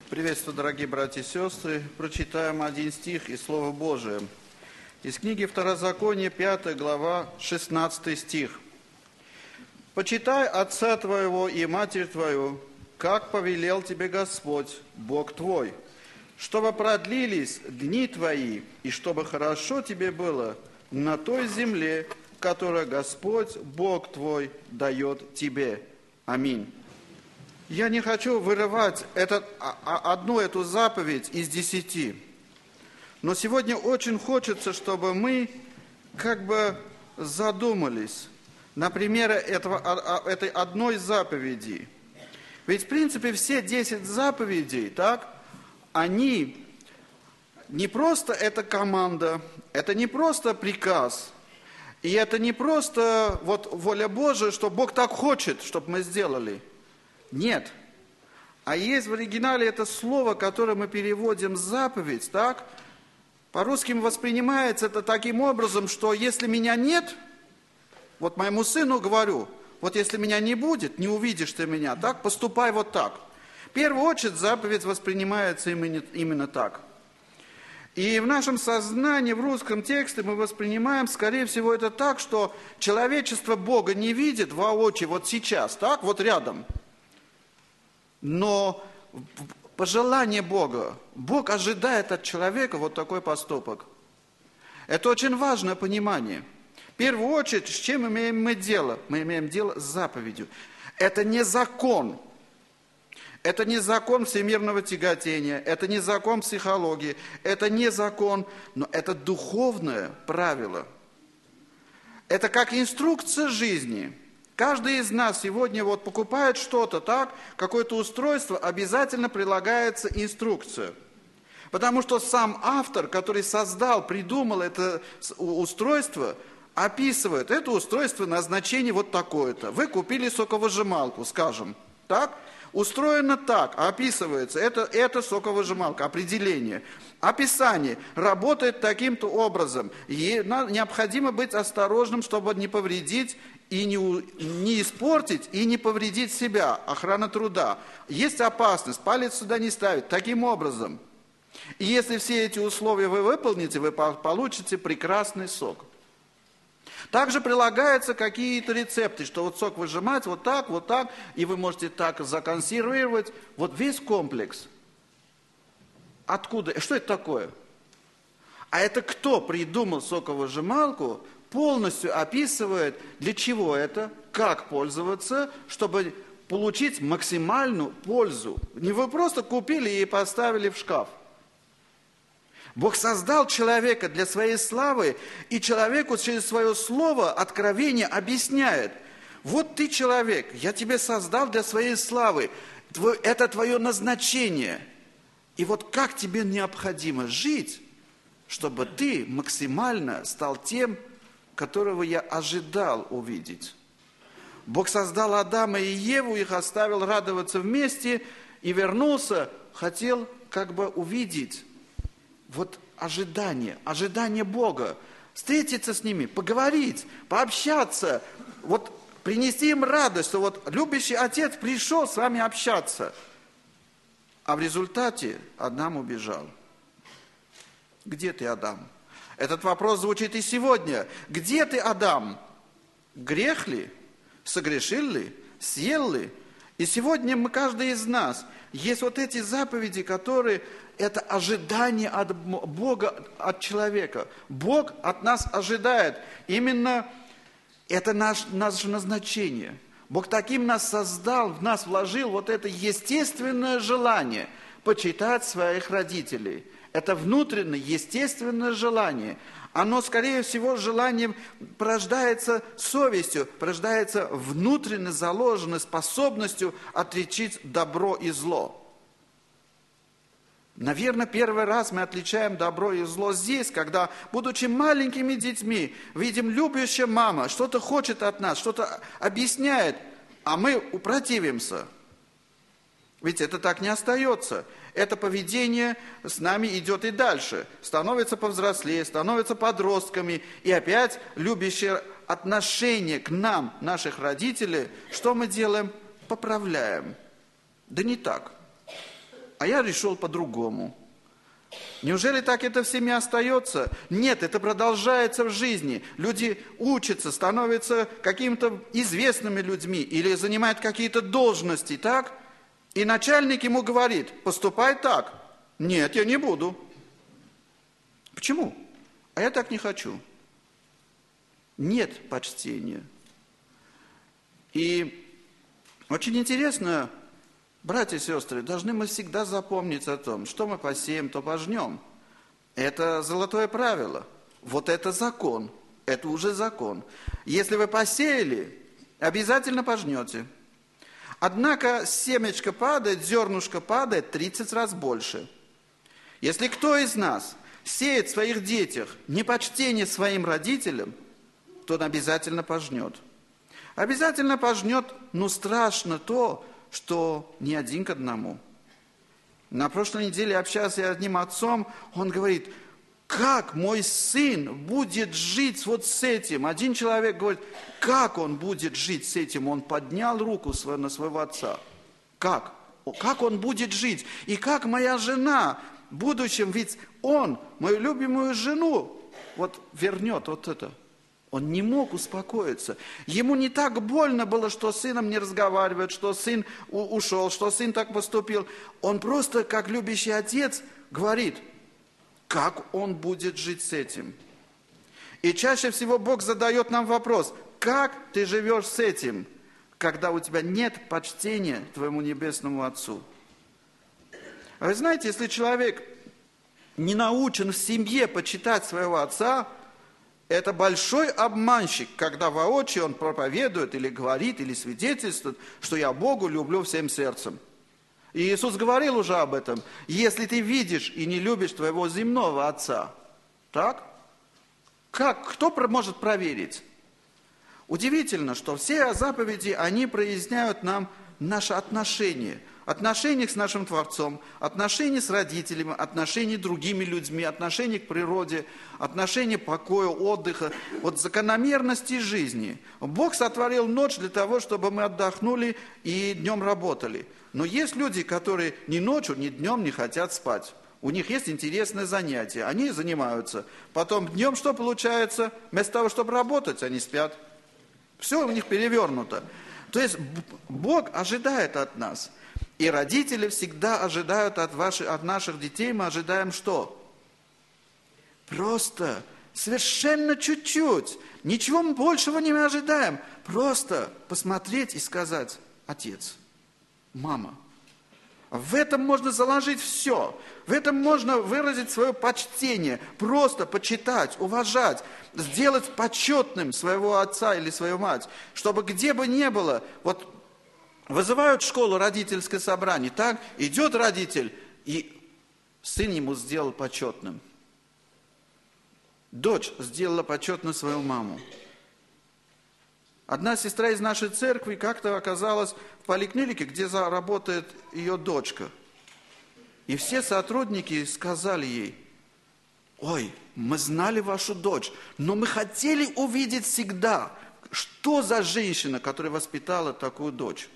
Приветствую, дорогие братья и сестры. Прочитаем один стих из Слова Божия. Из книги Второзакония, 5 глава, 16 стих. «Почитай отца твоего и матерь твою, как повелел тебе Господь, Бог твой, чтобы продлились дни твои, и чтобы хорошо тебе было на той земле, которую Господь, Бог твой, дает тебе. Аминь». Я не хочу вырывать одну эту заповедь из 10. Но сегодня очень хочется, чтобы мы задумались на примере этой одной заповеди. Ведь, в принципе, все 10 заповедей, так, они не просто это команда, это не просто приказ, и это не просто воля Божия, что Бог так хочет, чтобы мы сделали. Нет. А есть в оригинале это слово, которое мы переводим заповедь, так? По-русски воспринимается это таким образом, что если меня нет, моему сыну говорю, если меня не будет, не увидишь ты меня, так, поступай вот так. В первую очередь заповедь воспринимается именно так. И в нашем сознании, в русском тексте мы воспринимаем, скорее всего, это так, что человечество Бога не видит воочию сейчас, так, рядом. Но пожелание Бога, Бог ожидает от человека такой поступок. Это очень важное понимание. В первую очередь, с чем имеем мы дело? Мы имеем дело с заповедью. Это не закон. Это не закон всемирного тяготения, это не закон психологии, это не закон, но это духовное правило. Это как инструкция жизни. Каждый из нас сегодня покупает что-то, так, какое-то устройство, обязательно прилагается инструкция. Потому что сам автор, который создал, придумал это устройство, описывает это устройство назначение такое-то. Вы купили соковыжималку, скажем, так? Устроено так, описывается, это соковыжималка, определение. Описание работает таким-то образом. Необходимо быть осторожным, чтобы не повредить и не испортить, и не повредить себя. Охрана труда. Есть опасность, палец сюда не ставить. Таким образом. И если все эти условия вы выполните, вы получите прекрасный сок. Также прилагаются какие-то рецепты, что сок выжимать вот так, и вы можете так законсервировать. Весь комплекс. Откуда? Что это такое? А это кто придумал соковыжималку, полностью описывает, для чего это, как пользоваться, чтобы получить максимальную пользу. Не вы просто купили и поставили в шкаф. Бог создал человека для своей славы, и человеку через свое слово, откровение объясняет. Ты человек, я тебя создал для своей славы, это твое назначение. И как тебе необходимо жить, чтобы ты максимально стал тем, которого я ожидал увидеть. Бог создал Адама и Еву, их оставил радоваться вместе, и вернулся, хотел увидеть ожидание Бога, встретиться с ними, поговорить, пообщаться, принести им радость, что любящий Отец пришел с вами общаться. А в результате Адам убежал. Где ты, Адам? Этот вопрос звучит и сегодня. Где ты, Адам? Грех ли? Согрешил ли? Съел ли? И сегодня каждый из нас, есть эти заповеди, которые это ожидание от Бога, от человека. Бог от нас ожидает. Именно это наше назначение. Бог таким нас создал, в нас вложил это естественное желание почитать своих родителей. Это внутреннее, естественное желание. Оно, скорее всего, желанием порождается совестью, порождается внутренне заложенной способностью отличить добро и зло. Наверное, первый раз мы отличаем добро и зло здесь, когда, будучи маленькими детьми, видим любящая мама, что-то хочет от нас, что-то объясняет, а мы противимся. Ведь это так не остается. Это поведение с нами идет и дальше. Становится повзрослее, становится подростками. И опять любящее отношение к нам, наших родителей, что мы делаем? Поправляем. Да не так. а я решил по-другому. Неужели так это в семье остается? Нет, это продолжается в жизни. Люди учатся, становятся какими-то известными людьми или занимают какие-то должности, так? И начальник ему говорит, поступай так. Нет, я не буду. Почему? А я так не хочу. Нет почтения. И очень интересно, братья и сестры, должны мы всегда запомнить о том, что мы посеем, то пожнем. Это золотое правило. Вот это закон. Это уже закон. Если вы посеяли, обязательно пожнете. Однако семечко падает, зернышко падает 30 раз больше. Если кто из нас сеет в своих детях непочтение своим родителям, то он обязательно пожнет. Обязательно пожнет, но страшно то, что не один к одному. На прошлой неделе общался я с одним отцом, он говорит, как мой сын будет жить вот с этим? Один человек говорит, как он будет жить с этим? Он поднял руку на своего отца. Как? Как он будет жить? И как моя жена в будущем, ведь он, мою любимую жену, вот вернет вот это. Он не мог успокоиться. Ему не так больно было, что с сыном не разговаривает, что сын ушел, что сын так поступил. Он просто, как любящий отец, говорит, как он будет жить с этим. И чаще всего Бог задает нам вопрос, как ты живешь с этим, когда у тебя нет почтения к твоему небесному Отцу. А вы знаете, если человек не научен в семье почитать своего отца, это большой обманщик, когда воочию он проповедует или говорит, или свидетельствует, что я Богу люблю всем сердцем. И Иисус говорил уже об этом. Если ты видишь и не любишь твоего земного отца, так? Кто может проверить? Удивительно, что все заповеди, они проясняют нам наше отношение. Отношения с нашим Творцом, отношения с родителями, отношения с другими людьми, отношения к природе, отношения покоя, отдыха, вот закономерности жизни. Бог сотворил ночь для того, чтобы мы отдохнули и днем работали. Но есть люди, которые ни ночью, ни днем не хотят спать. У них есть интересное занятие, они занимаются. Потом днем что получается? Вместо того, чтобы работать, они спят. Все у них перевернуто. То есть Бог ожидает от нас. И родители всегда ожидают от наших детей, мы ожидаем что? Просто, совершенно чуть-чуть, ничего большего не ожидаем. Просто посмотреть и сказать, отец, мама. В этом можно заложить все. В этом можно выразить свое почтение. Просто почитать, уважать, сделать почетным своего отца или свою мать. Чтобы где бы ни было, вот вызывают в школу родительское собрание, так? Идет родитель, и сын ему сделал почетным. Дочь сделала почетно свою маму. Одна сестра из нашей церкви как-то оказалась в поликлинике, где работает ее дочка. И все сотрудники сказали ей, ой, мы знали вашу дочь, но мы хотели увидеть всегда, что за женщина, которая воспитала такую дочь.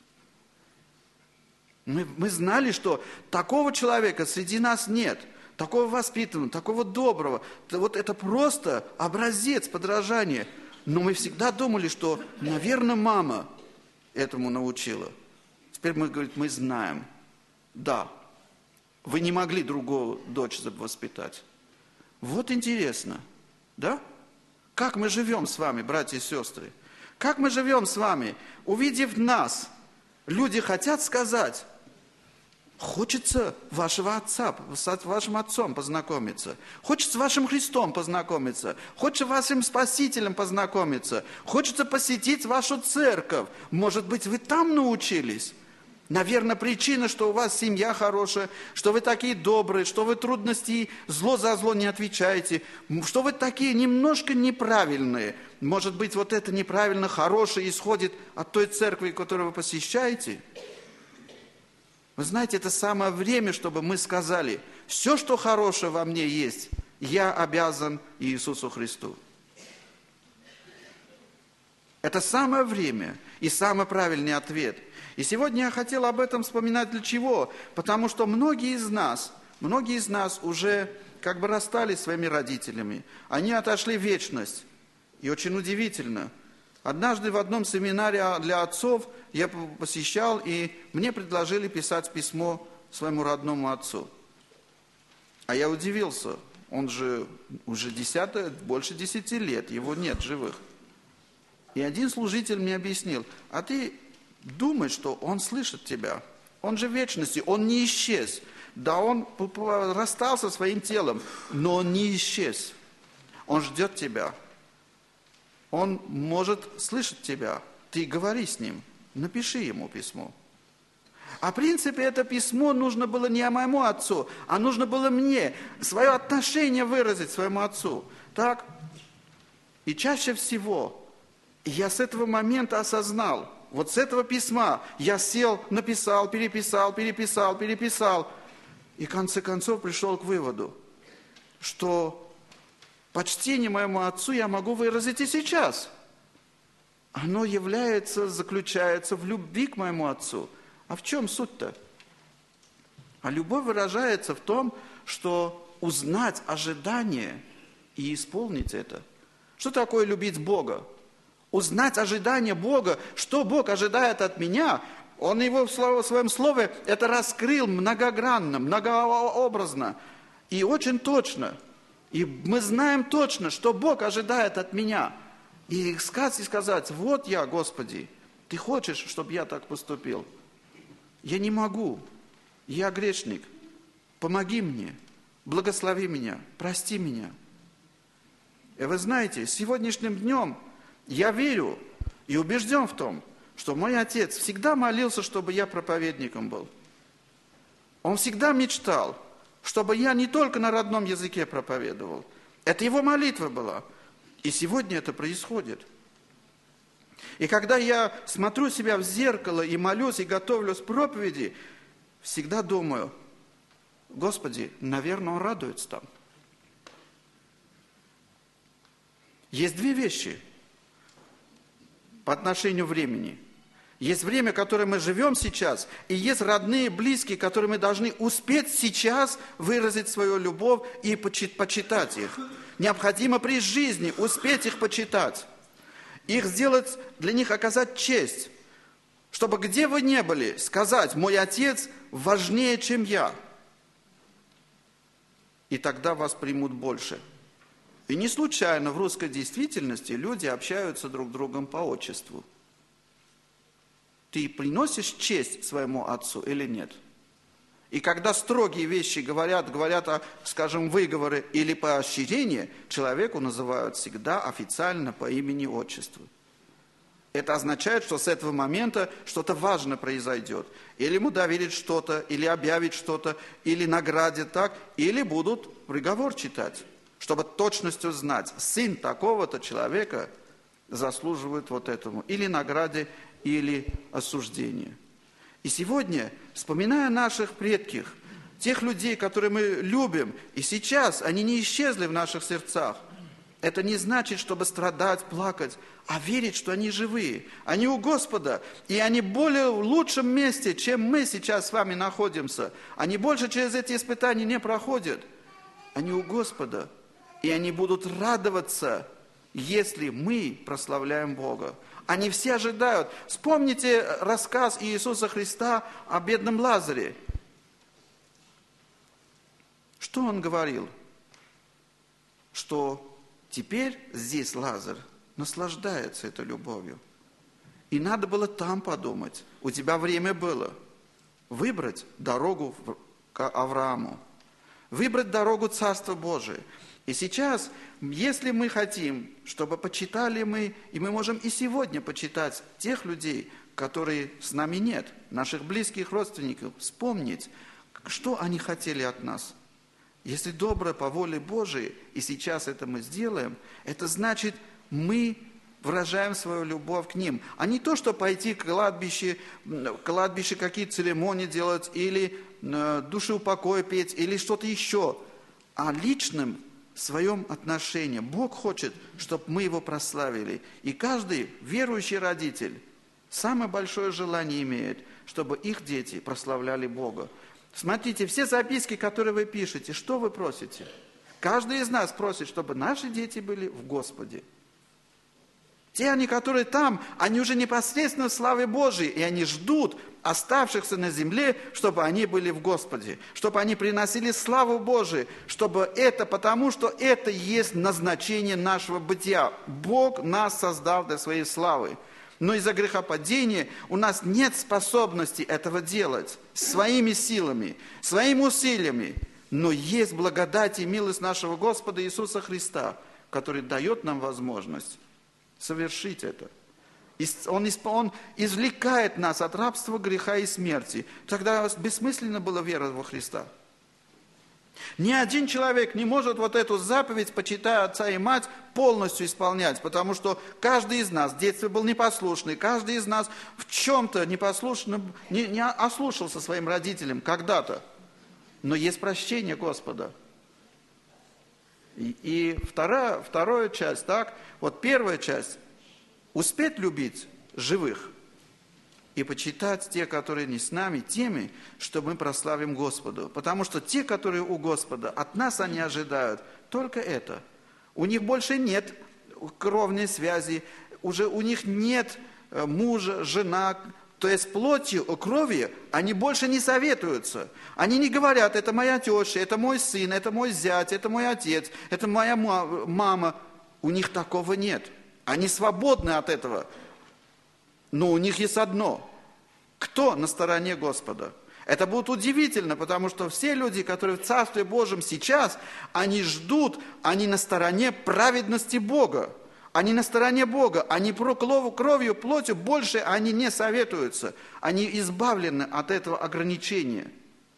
Мы знали, что такого человека среди нас нет, такого воспитанного, такого доброго. Вот это просто образец подражания. Но мы всегда думали, что, наверное, мама этому научила. Теперь мы говорим, мы знаем. Да, вы не могли другую дочь воспитать. Вот интересно, да? Как мы живем с вами, братья и сестры? Как мы живем с вами? Увидев нас, люди хотят сказать, хочется вашего отца, с вашим отцом познакомиться. Хочется с вашим Христом познакомиться. Хочется с вашим Спасителем познакомиться. Хочется посетить вашу церковь. Может быть, вы там научились? Наверное, причина, что у вас семья хорошая, что вы такие добрые, что вы трудности зло за зло не отвечаете, что вы такие немножко неправильные. Может быть, вот это неправильно хорошее исходит от той церкви, которую вы посещаете? Вы знаете, это самое время, чтобы мы сказали, все, что хорошее во мне есть, я обязан Иисусу Христу. Это самое время и самый правильный ответ. И сегодня я хотел об этом вспоминать для чего? Потому что многие из нас уже как бы расстались с своими родителями. Они отошли в вечность. И очень удивительно. Однажды в одном семинаре для отцов я посещал, и мне предложили писать письмо своему родному отцу. А я удивился. Он же уже больше 10 лет, его нет живых. И один служитель мне объяснил: а ты думай, что он слышит тебя. Он же в вечности, он не исчез. Да, он расстался со своим телом, но он не исчез. Он ждет тебя. Он может слышать тебя. Ты говори с ним, напиши ему письмо. А в принципе это письмо нужно было не моему отцу, а нужно было мне свое отношение выразить своему отцу. Так? И чаще всего я с этого момента осознал, вот с этого письма я сел, написал, переписал. И в конце концов пришел к выводу, что почтение моему отцу я могу выразить и сейчас. Оно заключается в любви к моему отцу. А в чем суть-то? А любовь выражается в том, что узнать ожидание и исполнить это. Что такое любить Бога? Узнать ожидание Бога, что Бог ожидает от меня. Он его в своем слове это раскрыл многогранно, многообразно и очень точно. И мы знаем точно, что Бог ожидает от меня. И сказать: вот я, Господи, Ты хочешь, чтобы я так поступил? Я не могу, я грешник, помоги мне, благослови меня, прости меня. И вы знаете, сегодняшним днем я верю и убежден в том, что мой отец всегда молился, чтобы я проповедником был. Он всегда мечтал, чтобы я не только на родном языке проповедовал. Это его молитва была. И сегодня это происходит. И когда я смотрю себя в зеркало и молюсь, и готовлюсь к проповеди, всегда думаю: Господи, наверное, Он радуется там. Есть две вещи по отношению времени. Есть время, которое мы живем сейчас, и есть родные, близкие, которые мы должны успеть сейчас выразить свою любовь и почитать их. Необходимо при жизни успеть их почитать. Их сделать, для них оказать честь, чтобы где вы ни были, сказать: мой отец важнее, чем я. И тогда вас примут больше. И не случайно в русской действительности люди общаются друг с другом по отчеству. Ты приносишь честь своему отцу или нет? И когда строгие вещи говорят о, скажем, выговоры или поощрении, человеку называют всегда официально по имени-отчеству. Это означает, что с этого момента что-то важное произойдет. Или ему доверят что-то, или объявят что-то, или наградят так, или будут приговор читать, чтобы точностью знать: сын такого-то человека заслуживает вот этому, или награды, или осуждения. И сегодня, вспоминая наших предков, тех людей, которые мы любим, и сейчас они не исчезли в наших сердцах, это не значит, чтобы страдать, плакать, а верить, что они живые. Они у Господа, и они более в лучшем месте, чем мы сейчас с вами находимся. Они больше через эти испытания не проходят. Они у Господа, и они будут радоваться, если мы прославляем Бога. Они все ожидают. Вспомните рассказ Иисуса Христа о бедном Лазаре. Что Он говорил? Что теперь здесь Лазарь наслаждается этой любовью. И надо было там подумать. У тебя время было выбрать дорогу к Аврааму, выбрать дорогу Царства Божия. И сейчас, если мы хотим, чтобы почитали мы, и мы можем и сегодня почитать тех людей, которые с нами нет, наших близких родственников, вспомнить, что они хотели от нас. Если добро по воле Божией, и сейчас это мы сделаем, это значит, мы выражаем свою любовь к ним. А не то, что пойти к кладбище какие-то церемонии делать, или душеупокой петь, или что-то еще, а личным своем отношении. Бог хочет, чтобы мы Его прославили. И каждый верующий родитель самое большое желание имеют, чтобы их дети прославляли Бога. Смотрите, все записки, которые вы пишете, что вы просите? Каждый из нас просит, чтобы наши дети были в Господе. Те они, которые там, они уже непосредственно в славе Божией, и они ждут оставшихся на земле, чтобы они были в Господе, чтобы они приносили славу Божию, потому что это и есть назначение нашего бытия. Бог нас создал для своей славы. Но из-за грехопадения у нас нет способности этого делать своими силами, своими усилиями. Но есть благодать и милость нашего Господа Иисуса Христа, который дает нам возможность совершить это. Он извлекает нас от рабства, греха и смерти. Тогда бессмысленно было веровать во Христа. Ни один человек не может вот эту заповедь, почитая отца и мать, полностью исполнять, потому что каждый из нас в детстве был непослушный, каждый из нас в чем-то непослушным, не ослушался своим родителям когда-то. Но есть прощение Господа. И вторая часть, так? Вот первая часть – успеть любить живых и почитать те, которые не с нами, теми, что мы прославим Господу. Потому что те, которые у Господа, от нас они ожидают только это. У них больше нет кровной связи, уже у них нет мужа, жена, то есть плотью, кровью они больше не советуются. Они не говорят, это моя теща, это мой сын, это мой зять, это мой отец, это моя мама. У них такого нет. Они свободны от этого. Но у них есть одно. Кто на стороне Господа? Это будет удивительно, потому что все люди, которые в Царстве Божьем сейчас, они ждут, они на стороне праведности Бога. Они на стороне Бога. Они про кровью, плотью больше они не советуются. Они избавлены от этого ограничения.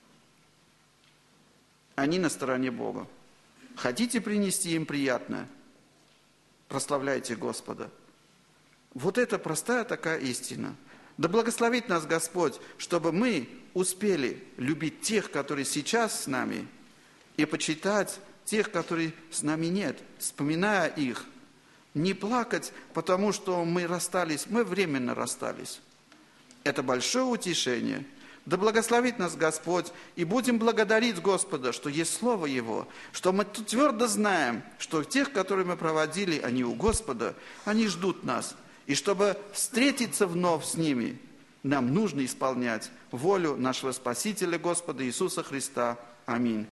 Они на стороне Бога. Хотите принести им приятное? Прославляйте Господа. Вот это простая такая истина. Да благословит нас Господь, чтобы мы успели любить тех, которые сейчас с нами, и почитать тех, которые с нами нет, вспоминая их. Не плакать, потому что мы расстались, мы временно расстались. Это большое утешение. Да благословит нас Господь, и будем благодарить Господа, что есть Слово Его, что мы твердо знаем, что тех, которые мы проводили, они у Господа, они ждут нас. И чтобы встретиться вновь с ними, нам нужно исполнять волю нашего Спасителя Господа Иисуса Христа. Аминь.